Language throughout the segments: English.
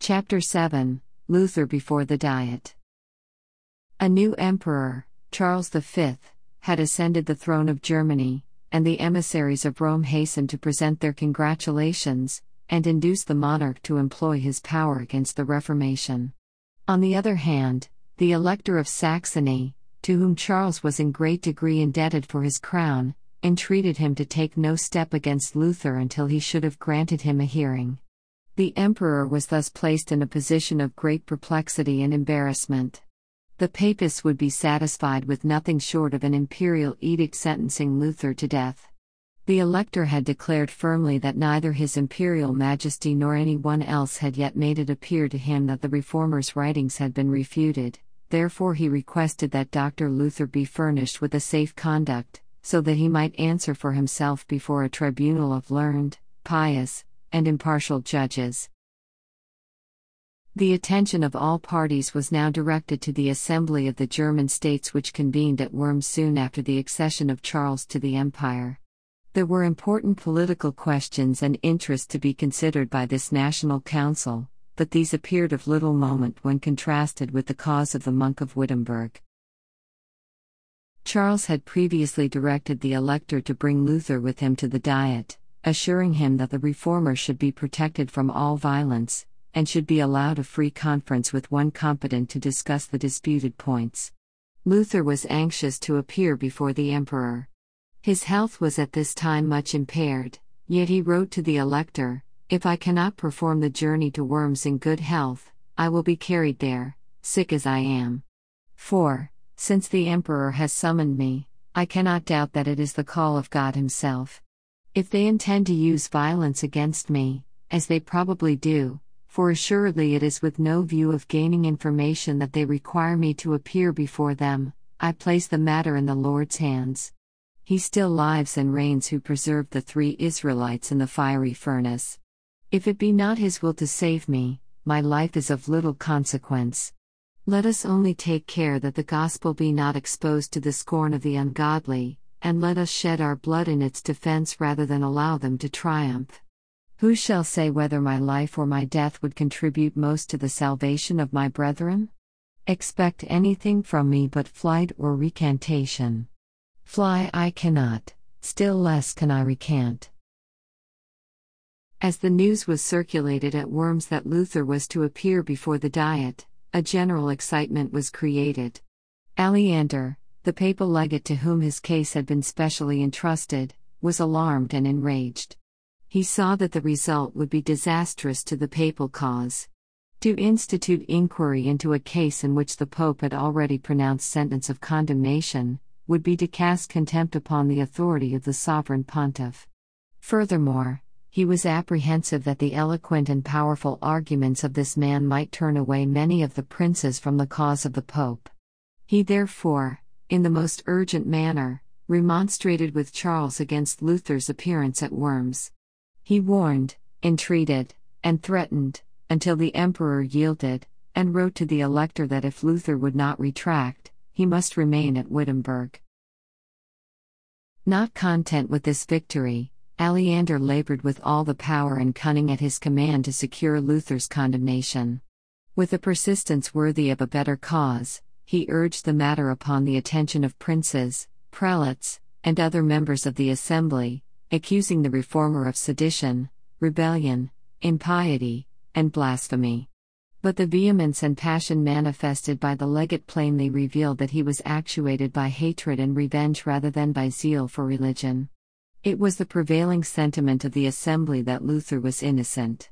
Chapter 7 Luther before the Diet. A new emperor, Charles V, had ascended the throne of Germany, and the emissaries of Rome hastened to present their congratulations, and induce the monarch to employ his power against the Reformation. On the other hand, the Elector of Saxony, to whom Charles was in great degree indebted for his crown, entreated him to take no step against Luther until he should have granted him a hearing. The emperor was thus placed in a position of great perplexity and embarrassment. The papists would be satisfied with nothing short of an imperial edict sentencing Luther to death. The Elector had declared firmly that neither His Imperial Majesty nor anyone else had yet made it appear to him that the Reformer's writings had been refuted, therefore he requested that Dr. Luther be furnished with a safe conduct, so that he might answer for himself before a tribunal of learned, pious, and impartial judges. The attention of all parties was now directed to the Assembly of the German States, which convened at Worms soon after the accession of Charles to the empire. There were important political questions and interests to be considered by this National Council, but these appeared of little moment when contrasted with the cause of the monk of Wittenberg. Charles had previously directed the Elector to bring Luther with him to the Diet, assuring him that the Reformer should be protected from all violence, and should be allowed a free conference with one competent to discuss the disputed points. Luther was anxious to appear before the emperor. His health was at this time much impaired, yet he wrote to the Elector, "If I cannot perform the journey to Worms in good health, I will be carried there, sick as I am. For, since the emperor has summoned me, I cannot doubt that it is the call of God himself. If they intend to use violence against me, as they probably do, for assuredly it is with no view of gaining information that they require me to appear before them, I place the matter in the Lord's hands. He still lives and reigns who preserved the 3 Israelites in the fiery furnace. If it be not his will to save me, my life is of little consequence. Let us only take care that the gospel be not exposed to the scorn of the ungodly, and let us shed our blood in its defense rather than allow them to triumph. Who shall say whether my life or my death would contribute most to the salvation of my brethren? Expect anything from me but flight or recantation. Fly I cannot, still less can I recant." As the news was circulated at Worms that Luther was to appear before the Diet, a general excitement was created. Aleander, the papal legate to whom his case had been specially entrusted, was alarmed and enraged. He saw that the result would be disastrous to the papal cause. To institute inquiry into a case in which the Pope had already pronounced sentence of condemnation, would be to cast contempt upon the authority of the sovereign pontiff. Furthermore, he was apprehensive that the eloquent and powerful arguments of this man might turn away many of the princes from the cause of the Pope. He therefore, in the most urgent manner, remonstrated with Charles against Luther's appearance at Worms. He warned, entreated, and threatened, until the emperor yielded, and wrote to the Elector that if Luther would not retract, he must remain at Wittenberg. Not content with this victory, Aleander labored with all the power and cunning at his command to secure Luther's condemnation. With a persistence worthy of a better cause, he urged the matter upon the attention of princes, prelates, and other members of the assembly, accusing the Reformer of sedition, rebellion, impiety, and blasphemy. But the vehemence and passion manifested by the legate plainly revealed that he was actuated by hatred and revenge rather than by zeal for religion. It was the prevailing sentiment of the assembly that Luther was innocent.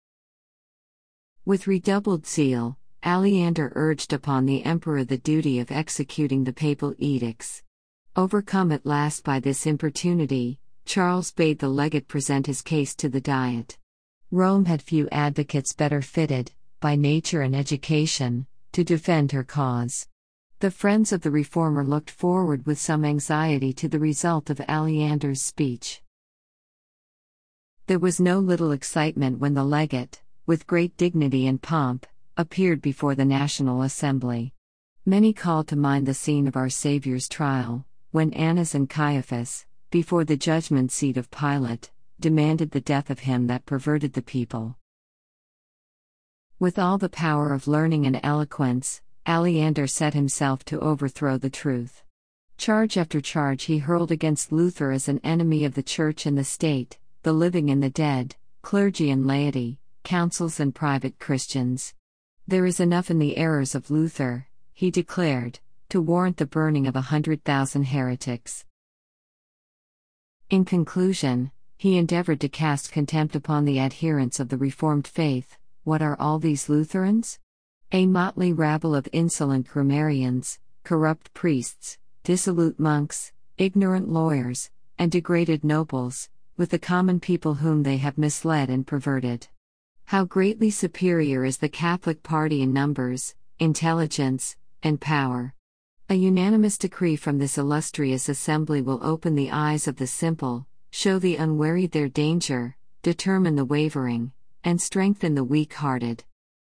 With redoubled zeal, Aleander urged upon the emperor the duty of executing the papal edicts. Overcome at last by this importunity, Charles bade the legate present his case to the Diet. Rome had few advocates better fitted, by nature and education, to defend her cause. The friends of the Reformer looked forward with some anxiety to the result of Aleander's speech. There was no little excitement when the legate, with great dignity and pomp, appeared before the National Assembly. Many called to mind the scene of our Saviour's trial, when Annas and Caiaphas, before the judgment seat of Pilate, demanded the death of him that perverted the people. With all the power of learning and eloquence, Aleander set himself to overthrow the truth. Charge after charge he hurled against Luther as an enemy of the Church and the state, the living and the dead, clergy and laity, councils and private Christians. There is enough in the errors of Luther, he declared, to warrant the burning of 100,000 heretics. In conclusion, he endeavored to cast contempt upon the adherents of the Reformed faith. What are all these Lutherans? A motley rabble of insolent grammarians, corrupt priests, dissolute monks, ignorant lawyers, and degraded nobles, with the common people whom they have misled and perverted. How greatly superior is the Catholic party in numbers, intelligence, and power. A unanimous decree from this illustrious assembly will open the eyes of the simple, show the unwary their danger, determine the wavering, and strengthen the weak-hearted.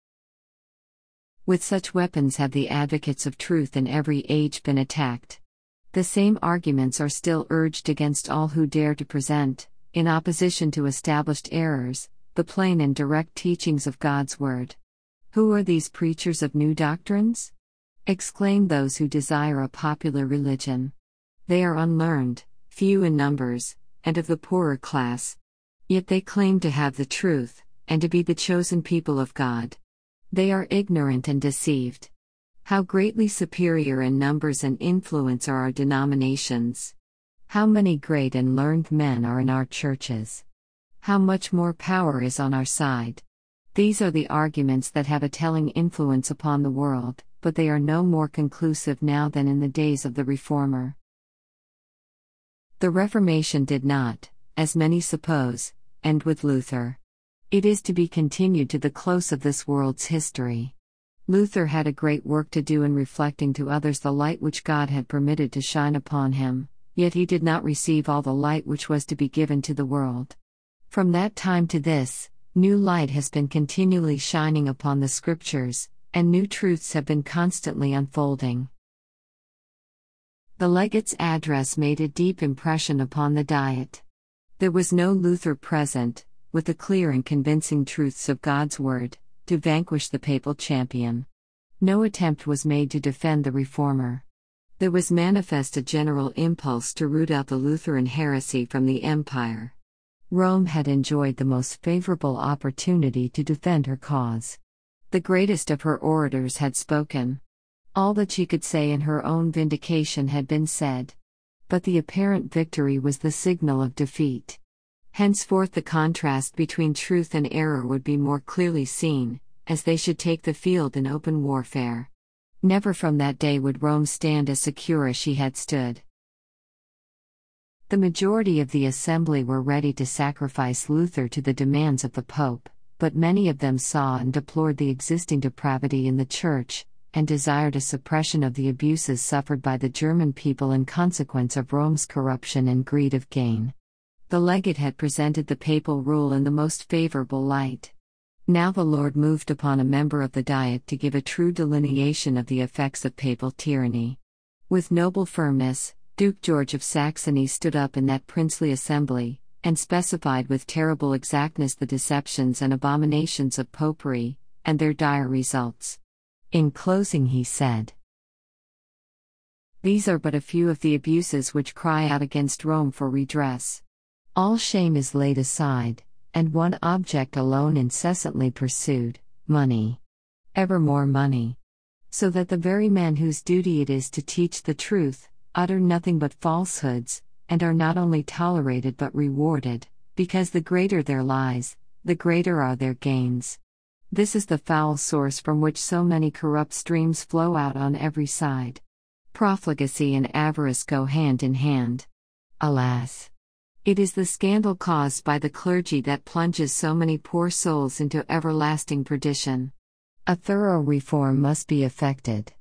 With such weapons have the advocates of truth in every age been attacked. The same arguments are still urged against all who dare to present, in opposition to established errors, the plain and direct teachings of God's Word. Who are these preachers of new doctrines? Exclaim those who desire a popular religion. They are unlearned, few in numbers, and of the poorer class. Yet they claim to have the truth, and to be the chosen people of God. They are ignorant and deceived. How greatly superior in numbers and influence are our denominations. How many great and learned men are in our churches. How much more power is on our side. These are the arguments that have a telling influence upon the world, but they are no more conclusive now than in the days of the Reformer. The Reformation did not, as many suppose, end with Luther. It is to be continued to the close of this world's history. Luther had a great work to do in reflecting to others the light which God had permitted to shine upon him, yet he did not receive all the light which was to be given to the world. From that time to this, new light has been continually shining upon the Scriptures, and new truths have been constantly unfolding. The legate's address made a deep impression upon the Diet. There was no Luther present, with the clear and convincing truths of God's Word, to vanquish the papal champion. No attempt was made to defend the Reformer. There was manifest a general impulse to root out the Lutheran heresy from the empire. Rome had enjoyed the most favorable opportunity to defend her cause. The greatest of her orators had spoken. All that she could say in her own vindication had been said. But the apparent victory was the signal of defeat. Henceforth the contrast between truth and error would be more clearly seen, as they should take the field in open warfare. Never from that day would Rome stand as secure as she had stood. The majority of the assembly were ready to sacrifice Luther to the demands of the Pope, but many of them saw and deplored the existing depravity in the Church, and desired a suppression of the abuses suffered by the German people in consequence of Rome's corruption and greed of gain. The legate had presented the papal rule in the most favorable light. Now the Lord moved upon a member of the Diet to give a true delineation of the effects of papal tyranny. With noble firmness, Duke George of Saxony stood up in that princely assembly, and specified with terrible exactness the deceptions and abominations of popery, and their dire results. In closing he said, "These are but a few of the abuses which cry out against Rome for redress. All shame is laid aside, and one object alone incessantly pursued, money. Ever more money. So that the very men whose duty it is to teach the truth, utter nothing but falsehoods, and are not only tolerated but rewarded, because the greater their lies, the greater are their gains. This is the foul source from which so many corrupt streams flow out on every side. Profligacy and avarice go hand in hand. Alas! It is the scandal caused by the clergy that plunges so many poor souls into everlasting perdition. A thorough reform must be effected."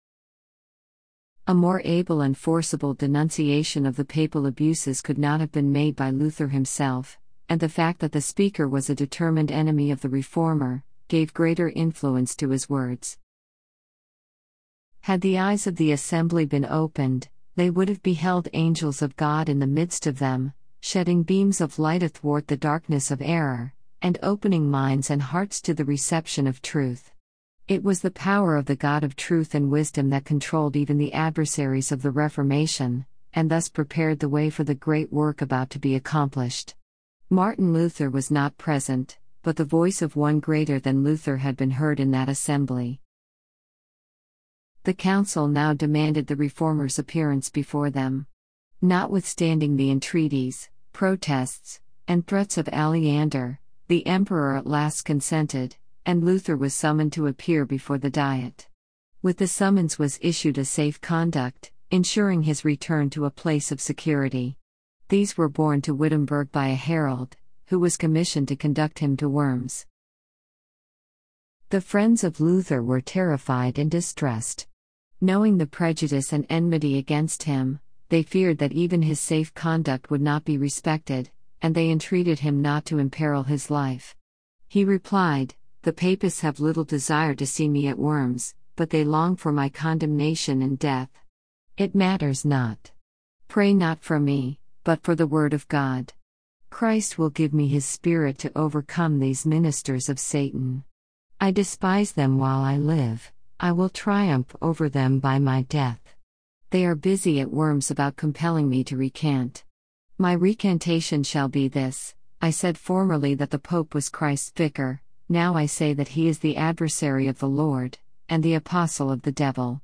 A more able and forcible denunciation of the papal abuses could not have been made by Luther himself, and the fact that the speaker was a determined enemy of the Reformer gave greater influence to his words. Had the eyes of the assembly been opened, they would have beheld angels of God in the midst of them, shedding beams of light athwart the darkness of error, and opening minds and hearts to the reception of truth. It was the power of the God of truth and wisdom that controlled even the adversaries of the Reformation, and thus prepared the way for the great work about to be accomplished. Martin Luther was not present, but the voice of one greater than Luther had been heard in that assembly. The council now demanded the reformer's appearance before them. Notwithstanding the entreaties, protests, and threats of Aleander, the emperor at last consented, and Luther was summoned to appear before the Diet. With the summons was issued a safe conduct, ensuring his return to a place of security. These were borne to Wittenberg by a herald, who was commissioned to conduct him to Worms. The friends of Luther were terrified and distressed. Knowing the prejudice and enmity against him, they feared that even his safe conduct would not be respected, and they entreated him not to imperil his life. He replied, "The Papists have little desire to see me at Worms, but they long for my condemnation and death. It matters not. Pray not for me, but for the word of God. Christ will give me his Spirit to overcome these ministers of Satan. I despise them while I live, I will triumph over them by my death. They are busy at Worms about compelling me to recant. My recantation shall be this: I said formerly that the Pope was Christ's vicar, now I say that he is the adversary of the Lord, and the apostle of the devil."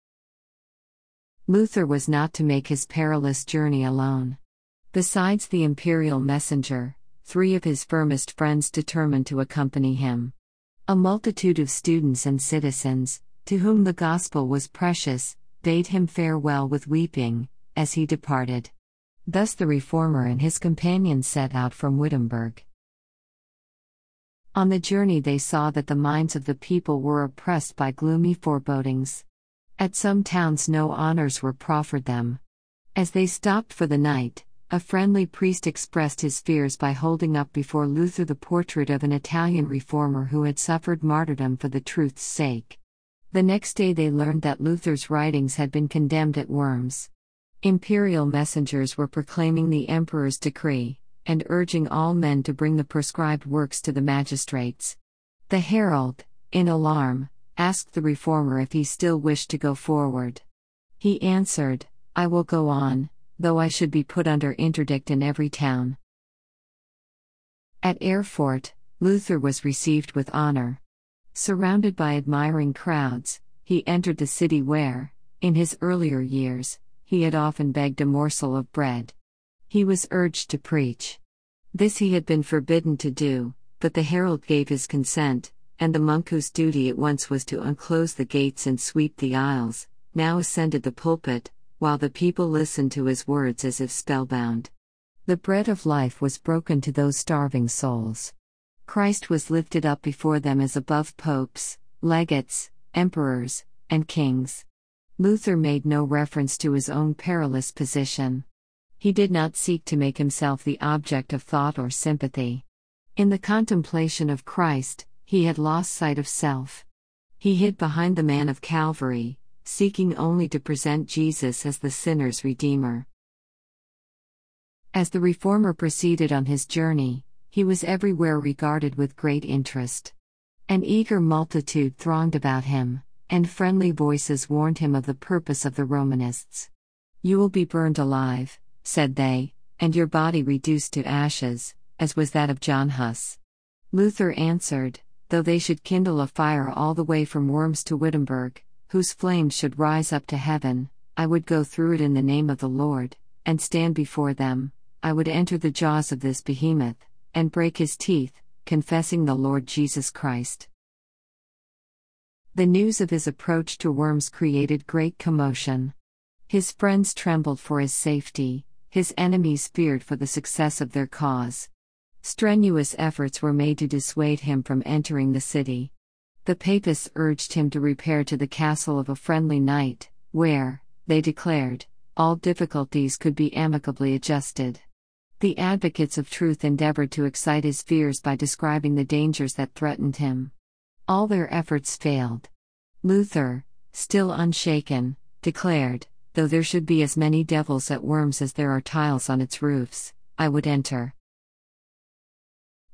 Luther was not to make his perilous journey alone. Besides the imperial messenger, 3 of his firmest friends determined to accompany him. A multitude of students and citizens, to whom the gospel was precious, bade him farewell with weeping, as he departed. Thus the reformer and his companions set out from Wittenberg. On the journey they saw that the minds of the people were oppressed by gloomy forebodings. At some towns no honors were proffered them. As they stopped for the night, a friendly priest expressed his fears by holding up before Luther the portrait of an Italian reformer who had suffered martyrdom for the truth's sake. The next day they learned that Luther's writings had been condemned at Worms. Imperial messengers were proclaiming the emperor's decree, and urging all men to bring the prescribed works to the magistrates. The herald, in alarm, asked the reformer if he still wished to go forward. He answered, "I will go on, though I should be put under interdict in every town." At Erfurt, Luther was received with honor. Surrounded by admiring crowds, he entered the city where, in his earlier years, he had often begged a morsel of bread. He was urged to preach. This he had been forbidden to do, but the herald gave his consent, and the monk whose duty it once was to unclose the gates and sweep the aisles, now ascended the pulpit, while the people listened to his words as if spellbound. The bread of life was broken to those starving souls. Christ was lifted up before them as above popes, legates, emperors, and kings. Luther made no reference to his own perilous position. He did not seek to make himself the object of thought or sympathy. In the contemplation of Christ, he had lost sight of self. He hid behind the man of Calvary, seeking only to present Jesus as the sinner's Redeemer. As the reformer proceeded on his journey, he was everywhere regarded with great interest. An eager multitude thronged about him, and friendly voices warned him of the purpose of the Romanists. "You will be burned alive," said they, "and your body reduced to ashes, as was that of John Huss." Luther answered, "Though they should kindle a fire all the way from Worms to Wittenberg, whose flames should rise up to heaven, I would go through it in the name of the Lord, and stand before them. I would enter the jaws of this behemoth, and break his teeth, confessing the Lord Jesus Christ." The news of his approach to Worms created great commotion. His friends trembled for his safety, his enemies feared for the success of their cause. Strenuous efforts were made to dissuade him from entering the city. The Papists urged him to repair to the castle of a friendly knight, where, they declared, all difficulties could be amicably adjusted. The advocates of truth endeavored to excite his fears by describing the dangers that threatened him. All their efforts failed. Luther, still unshaken, declared, "Though there should be as many devils at Worms as there are tiles on its roofs, I would enter."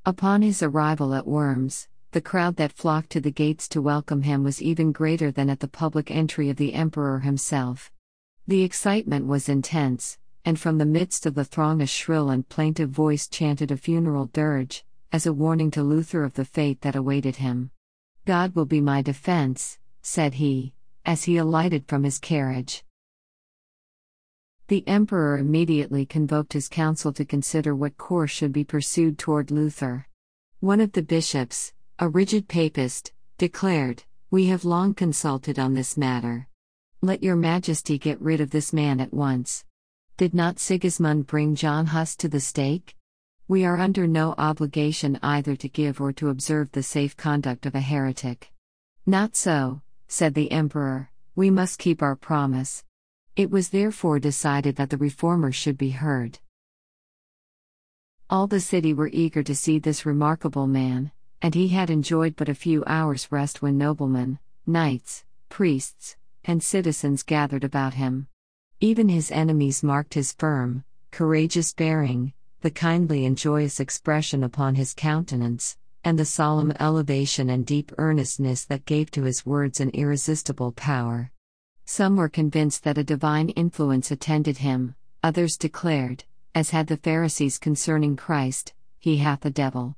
Upon his arrival at Worms, the crowd that flocked to the gates to welcome him was even greater than at the public entry of the emperor himself. The excitement was intense, and from the midst of the throng a shrill and plaintive voice chanted a funeral dirge, as a warning to Luther of the fate that awaited him. "God will be my defense," said he, as he alighted from his carriage. The emperor immediately convoked his council to consider what course should be pursued toward Luther. One of the bishops, a rigid papist, declared, "We have long consulted on this matter. Let your majesty get rid of this man at once. Did not Sigismund bring John Huss to the stake? We are under no obligation either to give or to observe the safe conduct of a heretic." "Not so," said the emperor, "we must keep our promise." It was therefore decided that the reformer should be heard. All the city were eager to see this remarkable man, and he had enjoyed but a few hours' rest when noblemen, knights, priests, and citizens gathered about him. Even his enemies marked his firm, courageous bearing, the kindly and joyous expression upon his countenance, and the solemn elevation and deep earnestness that gave to his words an irresistible power. Some were convinced that a divine influence attended him, others declared, as had the Pharisees concerning Christ, "He hath a devil."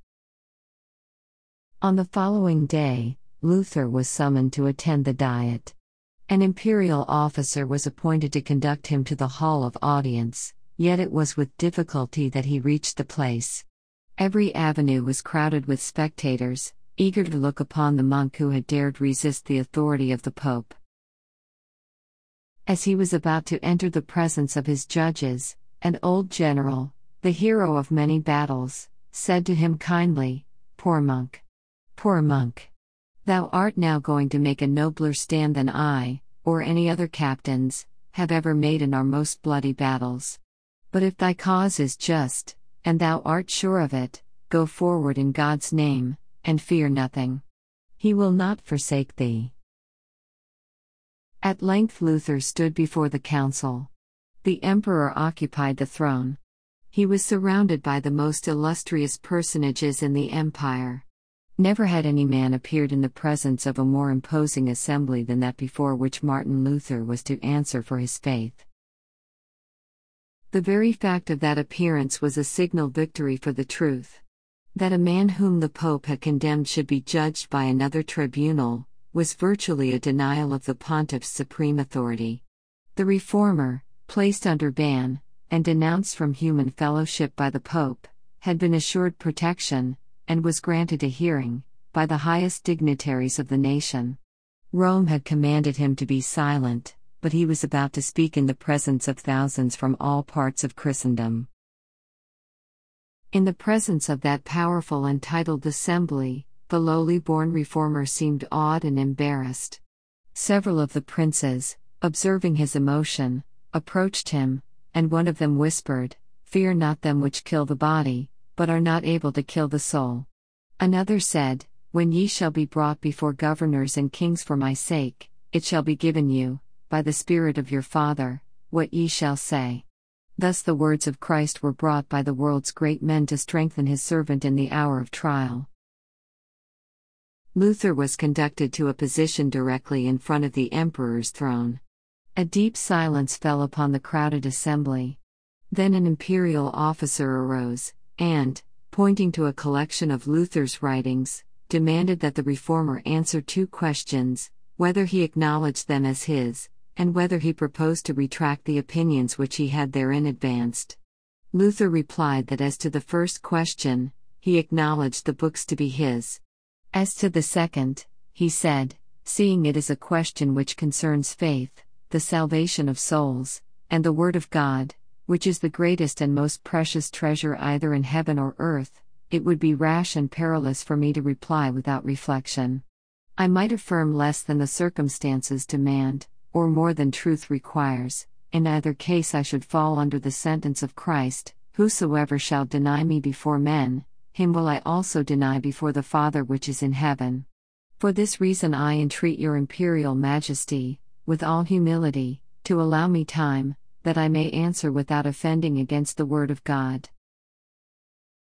On the following day, Luther was summoned to attend the Diet. An imperial officer was appointed to conduct him to the hall of audience, yet it was with difficulty that he reached the place. Every avenue was crowded with spectators, eager to look upon the monk who had dared resist the authority of the Pope. As he was about to enter the presence of his judges, an old general, the hero of many battles, said to him kindly, "Poor monk! Poor monk! Thou art now going to make a nobler stand than I, or any other captains, have ever made in our most bloody battles. But if thy cause is just, and thou art sure of it, go forward in God's name, and fear nothing. He will not forsake thee." At length Luther stood before the council. The emperor occupied the throne. He was surrounded by the most illustrious personages in the empire. Never had any man appeared in the presence of a more imposing assembly than that before which Martin Luther was to answer for his faith. The very fact of that appearance was a signal victory for the truth. That a man whom the Pope had condemned should be judged by another tribunal was virtually a denial of the pontiff's supreme authority. The reformer, placed under ban, and denounced from human fellowship by the Pope, had been assured protection, and was granted a hearing, by the highest dignitaries of the nation. Rome had commanded him to be silent, but he was about to speak in the presence of thousands from all parts of Christendom. In the presence of that powerful and titled assembly, the lowly-born reformer seemed awed and embarrassed. Several of the princes, observing his emotion, approached him, and one of them whispered, "Fear not them which kill the body, but are not able to kill the soul." Another said, "When ye shall be brought before governors and kings for my sake, it shall be given you, by the Spirit of your Father, what ye shall say." Thus the words of Christ were brought by the world's great men to strengthen his servant in the hour of trial. Luther was conducted to a position directly in front of the emperor's throne. A deep silence fell upon the crowded assembly. Then an imperial officer arose, and, pointing to a collection of Luther's writings, demanded that the reformer answer two questions: whether he acknowledged them as his, and whether he proposed to retract the opinions which he had therein advanced. Luther replied that as to the first question, he acknowledged the books to be his. As to the second, he said, seeing it is a question which concerns faith, the salvation of souls, and the Word of God, which is the greatest and most precious treasure either in heaven or earth, it would be rash and perilous for me to reply without reflection. I might affirm less than the circumstances demand, or more than truth requires. In either case I should fall under the sentence of Christ, "Whosoever shall deny me before men, him will I also deny before the Father which is in heaven." For this reason I entreat your imperial majesty, with all humility, to allow me time, that I may answer without offending against the word of God.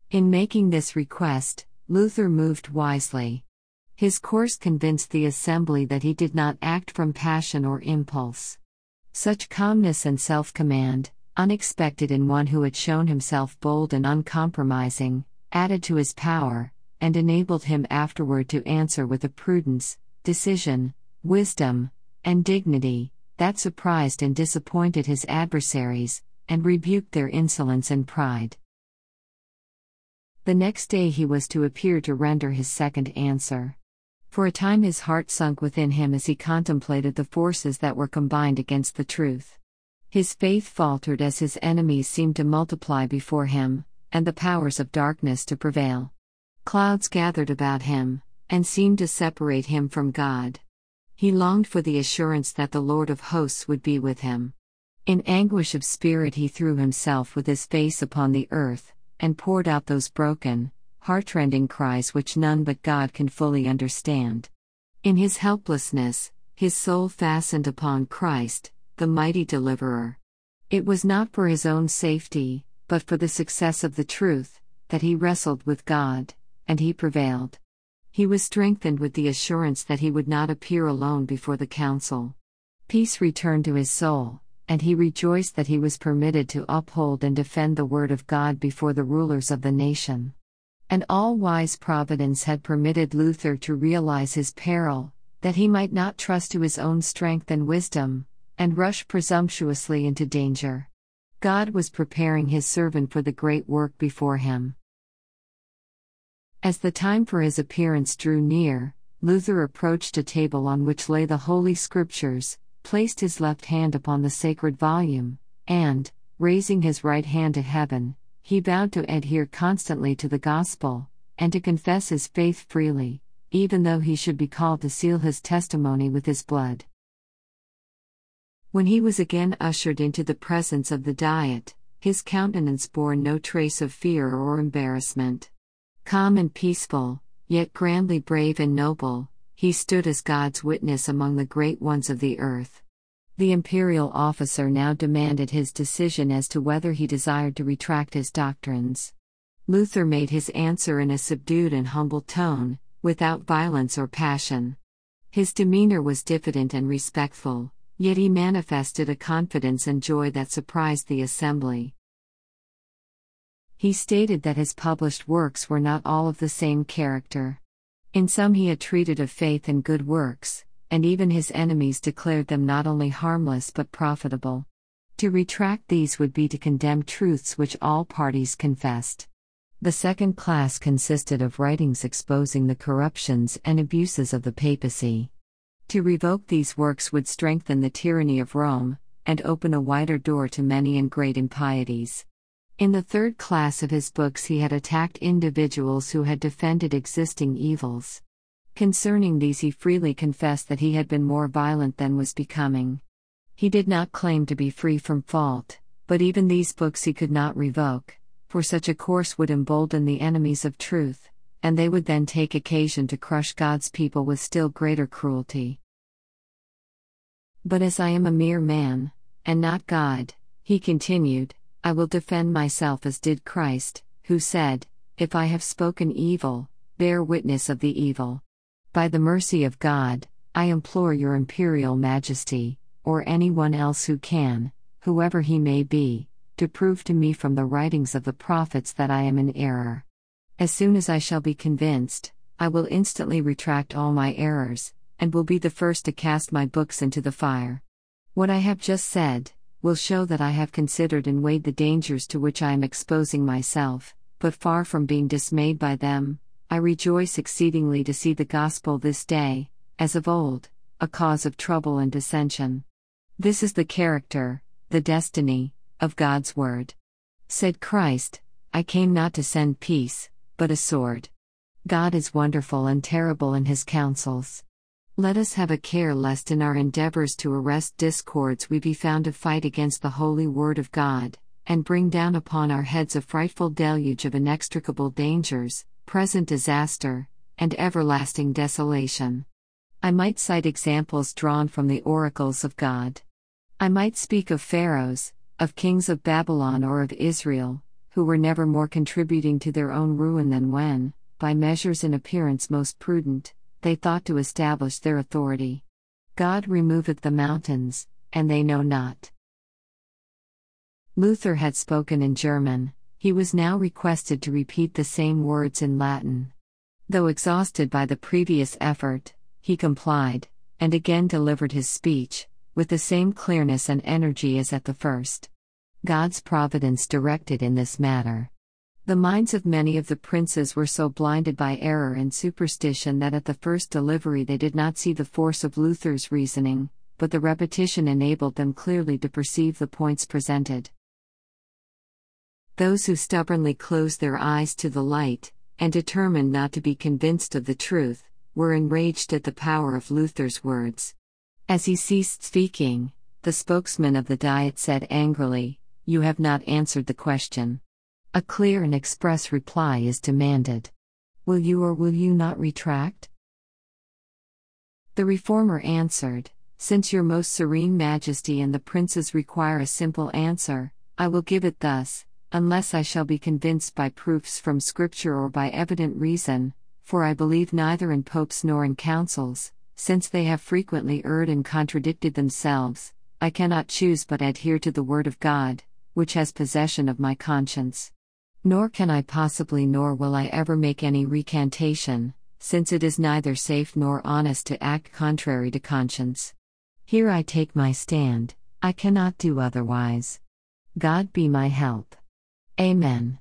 In making this request, Luther moved wisely. His course convinced the assembly that he did not act from passion or impulse. Such calmness and self-command, unexpected in one who had shown himself bold and uncompromising, added to his power, and enabled him afterward to answer with a prudence, decision, wisdom, and dignity that surprised and disappointed his adversaries, and rebuked their insolence and pride. The next day he was to appear to render his second answer. For a time his heart sunk within him as he contemplated the forces that were combined against the truth. His faith faltered as his enemies seemed to multiply before him, and the powers of darkness to prevail. Clouds gathered about him, and seemed to separate him from God. He longed for the assurance that the Lord of hosts would be with him. In anguish of spirit he threw himself with his face upon the earth, and poured out those broken, heartrending cries which none but God can fully understand. In his helplessness, his soul fastened upon Christ, the mighty deliverer. It was not for his own safety, but for the success of the truth, that he wrestled with God, and he prevailed. He was strengthened with the assurance that he would not appear alone before the council. Peace returned to his soul, and he rejoiced that he was permitted to uphold and defend the word of God before the rulers of the nation. An all-wise providence had permitted Luther to realize his peril, that he might not trust to his own strength and wisdom, and rush presumptuously into danger. God was preparing his servant for the great work before him. As the time for his appearance drew near, Luther approached a table on which lay the Holy Scriptures, placed his left hand upon the sacred volume, and, raising his right hand to heaven, he vowed to adhere constantly to the gospel, and to confess his faith freely, even though he should be called to seal his testimony with his blood. When he was again ushered into the presence of the Diet, his countenance bore no trace of fear or embarrassment. Calm and peaceful, yet grandly brave and noble, he stood as God's witness among the great ones of the earth. The imperial officer now demanded his decision as to whether he desired to retract his doctrines. Luther made his answer in a subdued and humble tone, without violence or passion. His demeanor was diffident and respectful, yet he manifested a confidence and joy that surprised the assembly. He stated that his published works were not all of the same character. In some he had treated of faith and good works, and even his enemies declared them not only harmless but profitable. To retract these would be to condemn truths which all parties confessed. The second class consisted of writings exposing the corruptions and abuses of the papacy. To revoke these works would strengthen the tyranny of Rome, and open a wider door to many and great impieties. In the third class of his books he had attacked individuals who had defended existing evils. Concerning these he freely confessed that he had been more violent than was becoming. He did not claim to be free from fault, but even these books he could not revoke, for such a course would embolden the enemies of truth, and they would then take occasion to crush God's people with still greater cruelty. But as I am a mere man, and not God, he continued, I will defend myself as did Christ, who said, If I have spoken evil, bear witness of the evil. By the mercy of God, I implore your imperial majesty, or anyone else who can, whoever he may be, to prove to me from the writings of the prophets that I am in error. As soon as I shall be convinced, I will instantly retract all my errors, and will be the first to cast my books into the fire. What I have just said will show that I have considered and weighed the dangers to which I am exposing myself, but far from being dismayed by them, I rejoice exceedingly to see the gospel this day, as of old, a cause of trouble and dissension. This is the character, the destiny, of God's word. Said Christ, I came not to send peace, but a sword. God is wonderful and terrible in his counsels. Let us have a care lest in our endeavors to arrest discords we be found to fight against the holy word of God, and bring down upon our heads a frightful deluge of inextricable dangers, present disaster, and everlasting desolation. I might cite examples drawn from the oracles of God. I might speak of pharaohs, of kings of Babylon or of Israel, who were never more contributing to their own ruin than when, by measures in appearance most prudent, they thought to establish their authority. God removeth the mountains, and they know not. Luther had spoken in German. He was now requested to repeat the same words in Latin. Though exhausted by the previous effort, he complied, and again delivered his speech, with the same clearness and energy as at the first. God's providence directed in this matter. The minds of many of the princes were so blinded by error and superstition that at the first delivery they did not see the force of Luther's reasoning, but the repetition enabled them clearly to perceive the points presented. Those who stubbornly closed their eyes to the light, and determined not to be convinced of the truth, were enraged at the power of Luther's words. As he ceased speaking, the spokesman of the Diet said angrily, "You have not answered the question. A clear and express reply is demanded. Will you or will you not retract?" The Reformer answered, "Since your most serene Majesty and the princes require a simple answer, I will give it thus, unless I shall be convinced by proofs from Scripture or by evident reason, for I believe neither in popes nor in councils, since they have frequently erred and contradicted themselves. I cannot choose but adhere to the Word of God, which has possession of my conscience. Nor can I possibly nor will I ever make any recantation, since it is neither safe nor honest to act contrary to conscience. Here I take my stand, I cannot do otherwise. God be my help. Amen."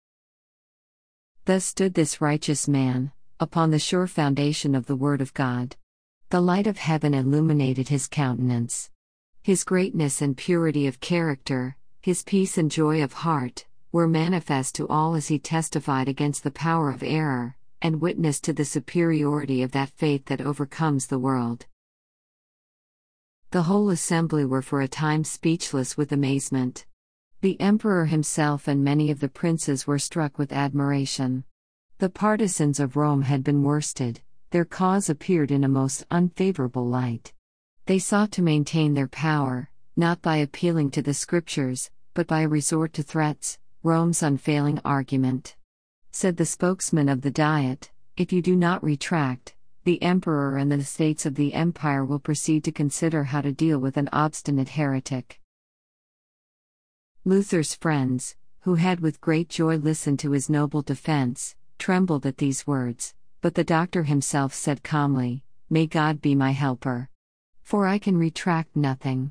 Thus stood this righteous man, upon the sure foundation of the Word of God. The light of heaven illuminated his countenance. His greatness and purity of character, his peace and joy of heart, were manifest to all as he testified against the power of error, and witnessed to the superiority of that faith that overcomes the world. The whole assembly were for a time speechless with amazement. The emperor himself and many of the princes were struck with admiration. The partisans of Rome had been worsted, their cause appeared in a most unfavorable light. They sought to maintain their power, not by appealing to the Scriptures, but by a resort to threats, Rome's unfailing argument. Said the spokesman of the Diet, "If you do not retract, the emperor and the states of the empire will proceed to consider how to deal with an obstinate heretic." Luther's friends, who had with great joy listened to his noble defense, trembled at these words, but the doctor himself said calmly, "May God be my helper. For I can retract nothing."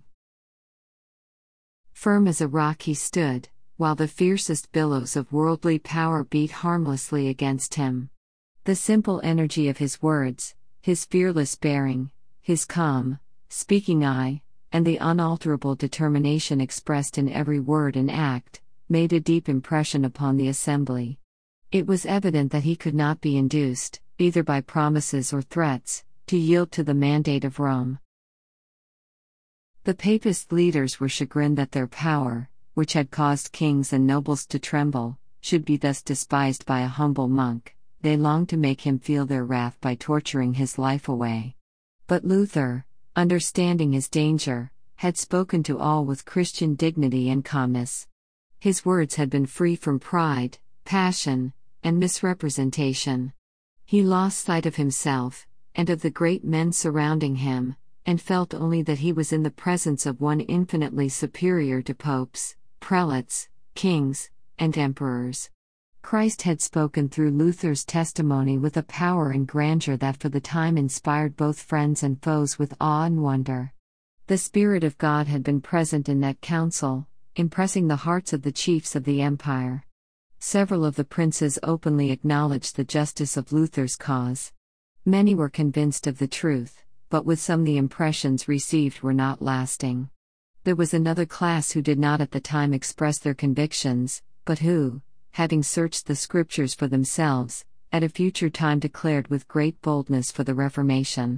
Firm as a rock he stood, while the fiercest billows of worldly power beat harmlessly against him. The simple energy of his words, his fearless bearing, his calm, speaking eye, and the unalterable determination expressed in every word and act, made a deep impression upon the assembly. It was evident that he could not be induced, either by promises or threats, to yield to the mandate of Rome. The Papist leaders were chagrined that their power, which had caused kings and nobles to tremble, should be thus despised by a humble monk. They longed to make him feel their wrath by torturing his life away. But Luther, understanding his danger, had spoken to all with Christian dignity and calmness. His words had been free from pride, passion, and misrepresentation. He lost sight of himself, and of the great men surrounding him, and felt only that he was in the presence of one infinitely superior to popes, prelates, kings, and emperors. Christ had spoken through Luther's testimony with a power and grandeur that for the time inspired both friends and foes with awe and wonder. The Spirit of God had been present in that council, impressing the hearts of the chiefs of the empire. Several of the princes openly acknowledged the justice of Luther's cause. Many were convinced of the truth, but with some the impressions received were not lasting. There was another class who did not at the time express their convictions, but who, having searched the Scriptures for themselves, at a future time declared with great boldness for the Reformation.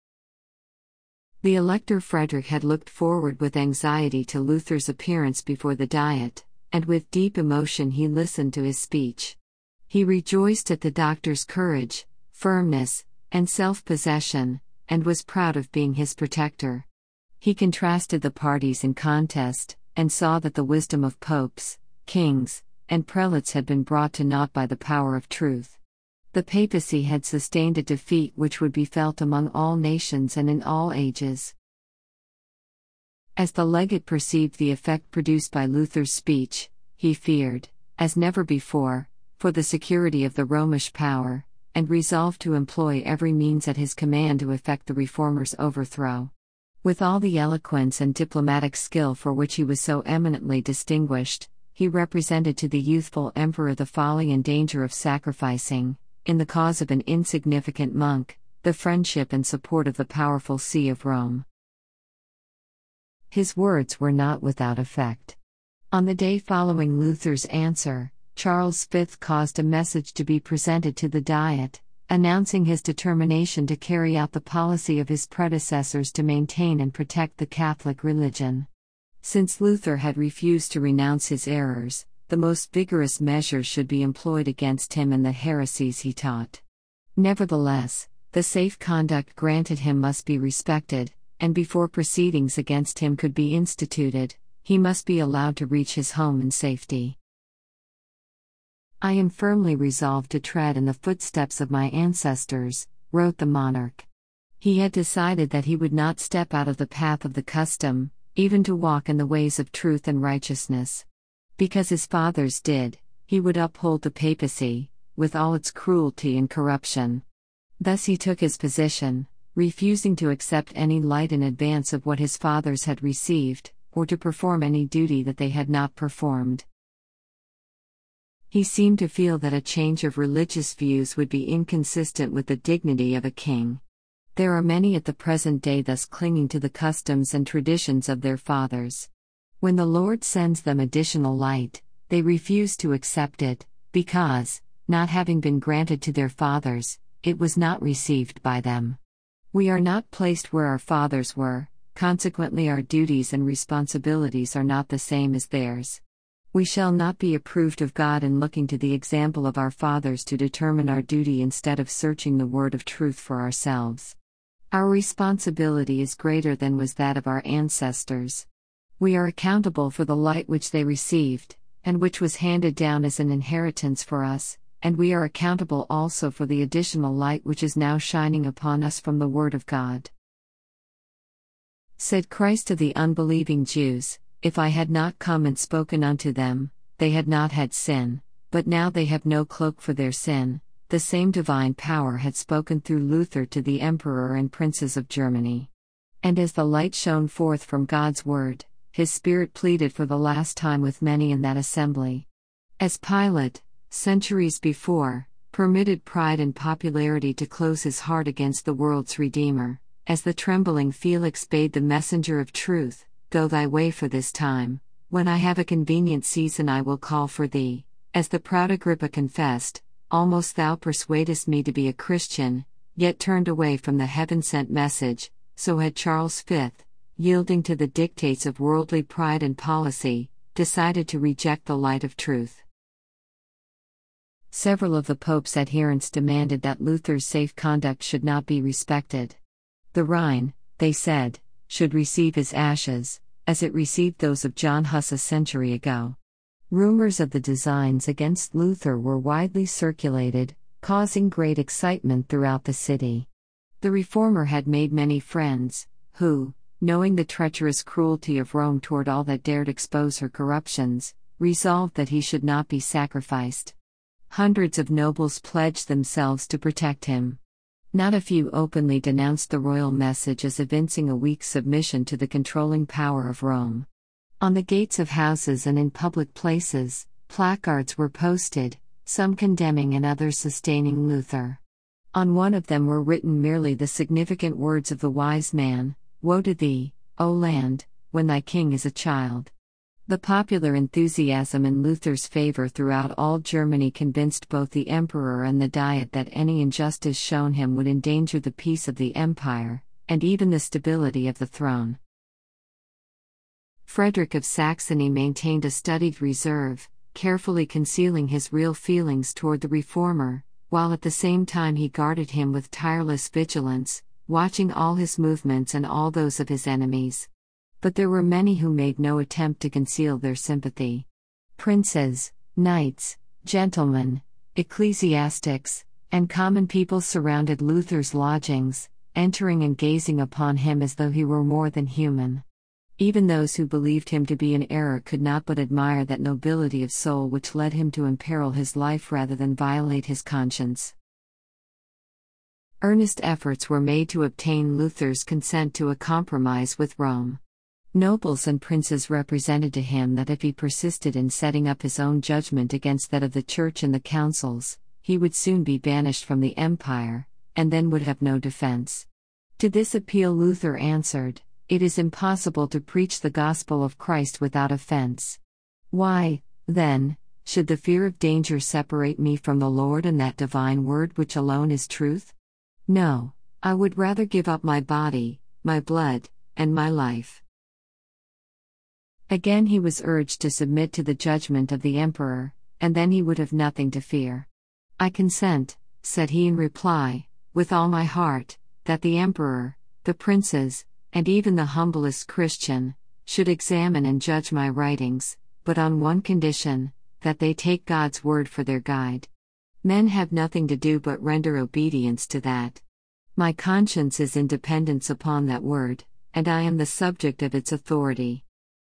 The Elector Frederick had looked forward with anxiety to Luther's appearance before the Diet, and with deep emotion he listened to his speech. He rejoiced at the doctor's courage, firmness, and self-possession, and was proud of being his protector. He contrasted the parties in contest, and saw that the wisdom of popes, kings, and prelates had been brought to naught by the power of truth. The papacy had sustained a defeat which would be felt among all nations and in all ages. As the legate perceived the effect produced by Luther's speech, he feared, as never before, for the security of the Romish power, and resolved to employ every means at his command to effect the reformer's overthrow. With all the eloquence and diplomatic skill for which he was so eminently distinguished, he represented to the youthful emperor the folly and danger of sacrificing, in the cause of an insignificant monk, the friendship and support of the powerful See of Rome. His words were not without effect. On the day following Luther's answer, Charles V caused a message to be presented to the Diet, announcing his determination to carry out the policy of his predecessors to maintain and protect the Catholic religion. Since Luther had refused to renounce his errors, the most vigorous measures should be employed against him and the heresies he taught. Nevertheless, the safe conduct granted him must be respected, and before proceedings against him could be instituted, he must be allowed to reach his home in safety. "I am firmly resolved to tread in the footsteps of my ancestors," wrote the monarch. He had decided that he would not step out of the path of the custom, even to walk in the ways of truth and righteousness. Because his fathers did, he would uphold the papacy, with all its cruelty and corruption. Thus he took his position, refusing to accept any light in advance of what his fathers had received, or to perform any duty that they had not performed. He seemed to feel that a change of religious views would be inconsistent with the dignity of a king. There are many at the present day thus clinging to the customs and traditions of their fathers. When the Lord sends them additional light, they refuse to accept it, because, not having been granted to their fathers, it was not received by them. We are not placed where our fathers were, consequently our duties and responsibilities are not the same as theirs. We shall not be approved of God in looking to the example of our fathers to determine our duty instead of searching the word of truth for ourselves. Our responsibility is greater than was that of our ancestors. We are accountable for the light which they received, and which was handed down as an inheritance for us, and we are accountable also for the additional light which is now shining upon us from the Word of God. Said Christ to the unbelieving Jews, "If I had not come and spoken unto them, they had not had sin, but now they have no cloak for their sin." The same divine power had spoken through Luther to the emperor and princes of Germany. And as the light shone forth from God's word, his Spirit pleaded for the last time with many in that assembly. As Pilate, centuries before, permitted pride and popularity to close his heart against the world's Redeemer, as the trembling Felix bade the messenger of truth, "Go thy way for this time, when I have a convenient season I will call for thee," as the proud Agrippa confessed, "Almost thou persuadest me to be a Christian," yet turned away from the heaven-sent message, so had Charles V, yielding to the dictates of worldly pride and policy, decided to reject the light of truth. Several of the Pope's adherents demanded that Luther's safe conduct should not be respected. The Rhine, they said, should receive his ashes, as it received those of John Huss a century ago. Rumors of the designs against Luther were widely circulated, causing great excitement throughout the city. The reformer had made many friends, who, knowing the treacherous cruelty of Rome toward all that dared expose her corruptions, resolved that he should not be sacrificed. Hundreds of nobles pledged themselves to protect him. Not a few openly denounced the royal message as evincing a weak submission to the controlling power of Rome. On the gates of houses and in public places, placards were posted, some condemning and others sustaining Luther. On one of them were written merely the significant words of the wise man, "Woe to thee, O land, when thy king is a child." The popular enthusiasm in Luther's favor throughout all Germany convinced both the emperor and the Diet that any injustice shown him would endanger the peace of the empire, and even the stability of the throne. Frederick of Saxony maintained a studied reserve, carefully concealing his real feelings toward the reformer, while at the same time he guarded him with tireless vigilance, watching all his movements and all those of his enemies. But there were many who made no attempt to conceal their sympathy. Princes, Knights, gentlemen, ecclesiastics, and common people surrounded Luther's lodgings, entering and gazing upon him as though he were more than human. Even those who believed him to be in error could not but admire that nobility of soul which led him to imperil his life rather than violate his conscience. Earnest efforts were made to obtain Luther's consent to a compromise with Rome. Nobles and princes represented to him that if he persisted in setting up his own judgment against that of the Church and the councils, he would soon be banished from the empire, and then would have no defense. To this appeal Luther answered, "It is impossible to preach the gospel of Christ without offense. Why, then, should the fear of danger separate me from the Lord and that divine word which alone is truth? No, I would rather give up my body, my blood, and my life." Again he was urged to submit to the judgment of the emperor, and then he would have nothing to fear. "I consent," said he in reply, "with all my heart, that the emperor, the princes, and even the humblest Christian, should examine and judge my writings, but on one condition, that they take God's word for their guide. Men have nothing to do but render obedience to that. My conscience is in dependence upon that word, and I am the subject of its authority."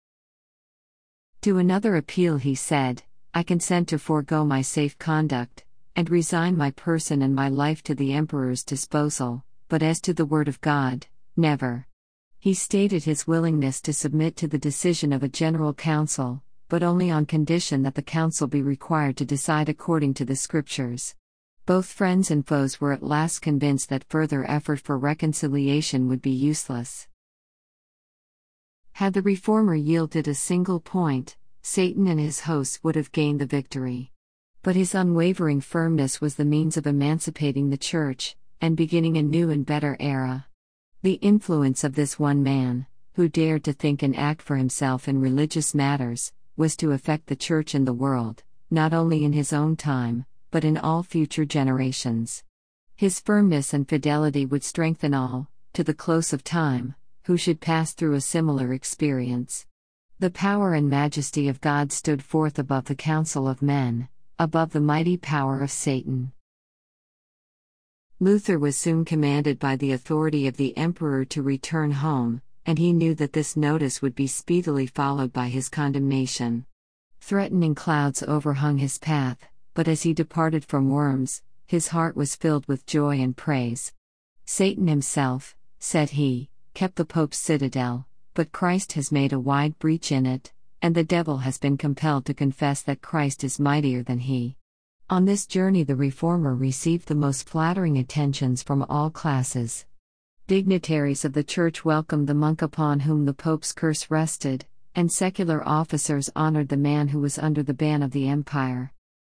To another appeal he said, "I consent to forego my safe conduct, and resign my person and my life to the emperor's disposal, but as to the word of God, never." He stated his willingness to submit to the decision of a general council, but only on condition that the council be required to decide according to the scriptures. Both friends and foes were at last convinced that further effort for reconciliation would be useless. Had the reformer yielded a single point, Satan and his hosts would have gained the victory. But his unwavering firmness was the means of emancipating the Church, and beginning a new and better era. The influence of this one man, who dared to think and act for himself in religious matters, was to affect the Church and the world, not only in his own time, but in all future generations. His firmness and fidelity would strengthen all, to the close of time, who should pass through a similar experience. The power and majesty of God stood forth above the counsel of men, above the mighty power of Satan. Luther was soon commanded by the authority of the emperor to return home, and he knew that this notice would be speedily followed by his condemnation. Threatening clouds overhung his path, but as he departed from Worms, his heart was filled with joy and praise. "Satan himself," said he, "kept the Pope's citadel, but Christ has made a wide breach in it, and the devil has been compelled to confess that Christ is mightier than he." On this journey the reformer received the most flattering attentions from all classes. Dignitaries of the Church welcomed the monk upon whom the Pope's curse rested, and secular officers honored the man who was under the ban of the empire.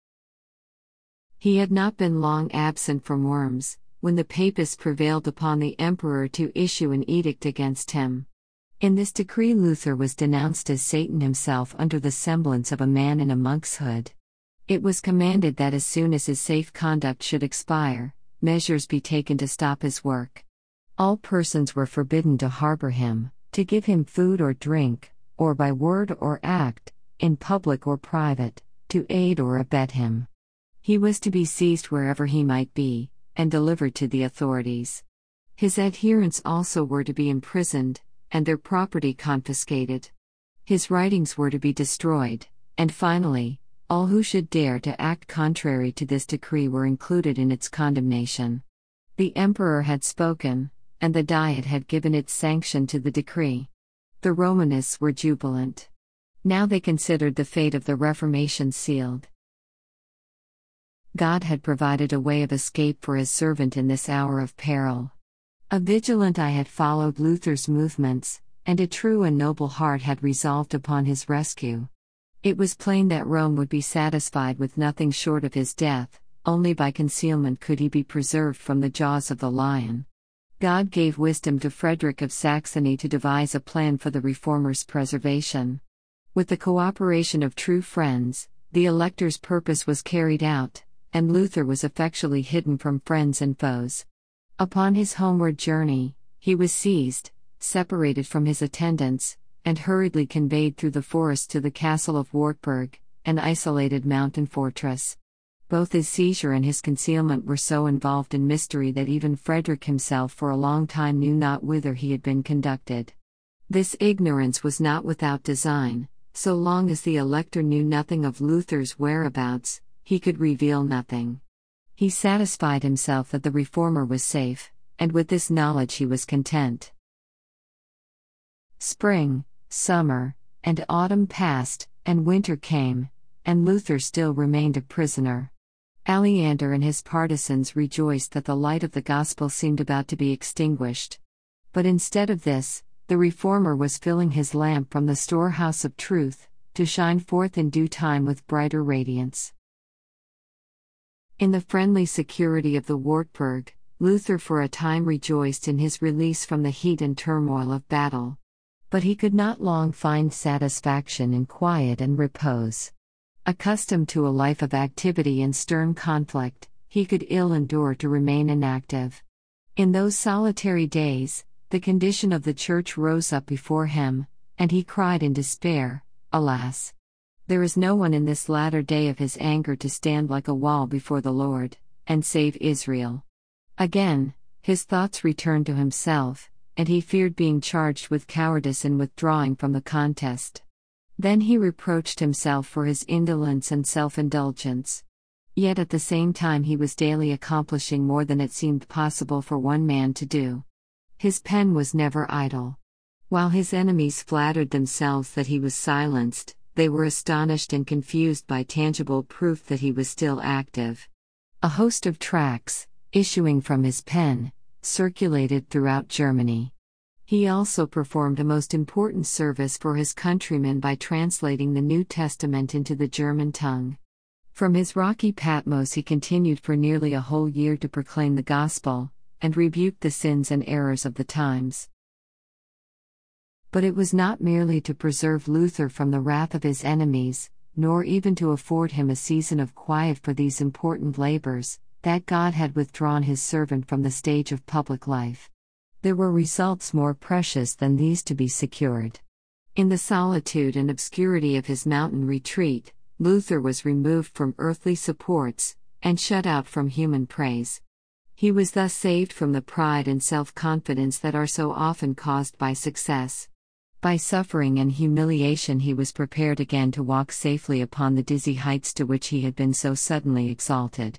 He had not been long absent from Worms, when the Papists prevailed upon the emperor to issue an edict against him. In this decree Luther was denounced as Satan himself under the semblance of a man in a monk's hood. It was commanded that as soon as his safe conduct should expire, measures be taken to stop his work. All persons were forbidden to harbor him, to give him food or drink, or by word or act, in public or private, to aid or abet him. He was to be seized wherever he might be, and delivered to the authorities. His adherents also were to be imprisoned, and their property confiscated. His writings were to be destroyed, and finally, all who should dare to act contrary to this decree were included in its condemnation. The emperor had spoken, and the Diet had given its sanction to the decree. The Romanists were jubilant. Now they considered the fate of the Reformation sealed. God had provided a way of escape for his servant in this hour of peril. A vigilant eye had followed Luther's movements, and a true and noble heart had resolved upon his rescue. It was plain that Rome would be satisfied with nothing short of his death. Only by concealment could he be preserved from the jaws of the lion. God gave wisdom to Frederick of Saxony to devise a plan for the reformer's preservation. With the cooperation of true friends, the elector's purpose was carried out, and Luther was effectually hidden from friends and foes. Upon his homeward journey, he was seized, separated from his attendants, and hurriedly conveyed through the forest to the castle of Wartburg, an isolated mountain fortress. Both his seizure and his concealment were so involved in mystery that even Frederick himself for a long time knew not whither he had been conducted. This ignorance was not without design. So long as the Elector knew nothing of Luther's whereabouts, he could reveal nothing. He satisfied himself that the Reformer was safe, and with this knowledge he was content. Spring, summer, and autumn passed, and winter came, and Luther still remained a prisoner. Aleander and his partisans rejoiced that the light of the gospel seemed about to be extinguished. But instead of this, the Reformer was filling his lamp from the storehouse of truth, to shine forth in due time with brighter radiance. In the friendly security of the Wartburg, Luther for a time rejoiced in his release from the heat and turmoil of battle. But he could not long find satisfaction in quiet and repose. Accustomed to a life of activity and stern conflict, he could ill endure to remain inactive. In those solitary days, the condition of the Church rose up before him, and he cried in despair, "Alas! There is no one in this latter day of his anger to stand like a wall before the Lord, and save Israel." Again, his thoughts returned to himself, and he feared being charged with cowardice in withdrawing from the contest. Then he reproached himself for his indolence and self-indulgence. Yet at the same time he was daily accomplishing more than it seemed possible for one man to do. His pen was never idle. While his enemies flattered themselves that he was silenced, they were astonished and confused by tangible proof that he was still active. A host of tracts, issuing from his pen, circulated throughout Germany. He also performed a most important service for his countrymen by translating the New Testament into the German tongue. From his rocky Patmos he continued for nearly a whole year to proclaim the gospel, and rebuke the sins and errors of the times. But it was not merely to preserve Luther from the wrath of his enemies, nor even to afford him a season of quiet for these important labors, that God had withdrawn his servant from the stage of public life. There were results more precious than these to be secured. In the solitude and obscurity of his mountain retreat, Luther was removed from earthly supports, and shut out from human praise. He was thus saved from the pride and self-confidence that are so often caused by success. By suffering and humiliation he was prepared again to walk safely upon the dizzy heights to which he had been so suddenly exalted.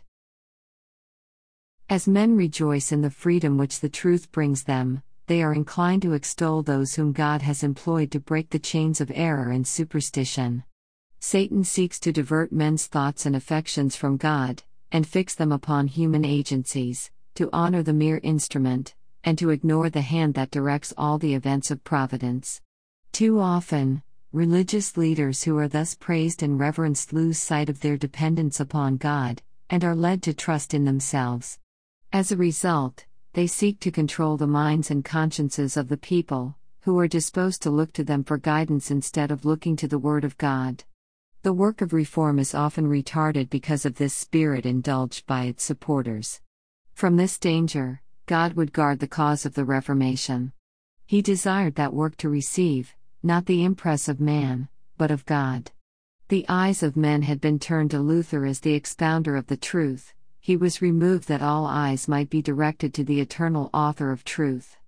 As men rejoice in the freedom which the truth brings them, they are inclined to extol those whom God has employed to break the chains of error and superstition. Satan seeks to divert men's thoughts and affections from God, and fix them upon human agencies, to honor the mere instrument, and to ignore the hand that directs all the events of providence. Too often, religious leaders who are thus praised and reverenced lose sight of their dependence upon God, and are led to trust in themselves. As a result, they seek to control the minds and consciences of the people, who are disposed to look to them for guidance instead of looking to the Word of God. The work of reform is often retarded because of this spirit indulged by its supporters. From this danger, God would guard the cause of the Reformation. He desired that work to receive, not the impress of man, but of God. The eyes of men had been turned to Luther as the expounder of the truth. He was removed that all eyes might be directed to the eternal author of truth.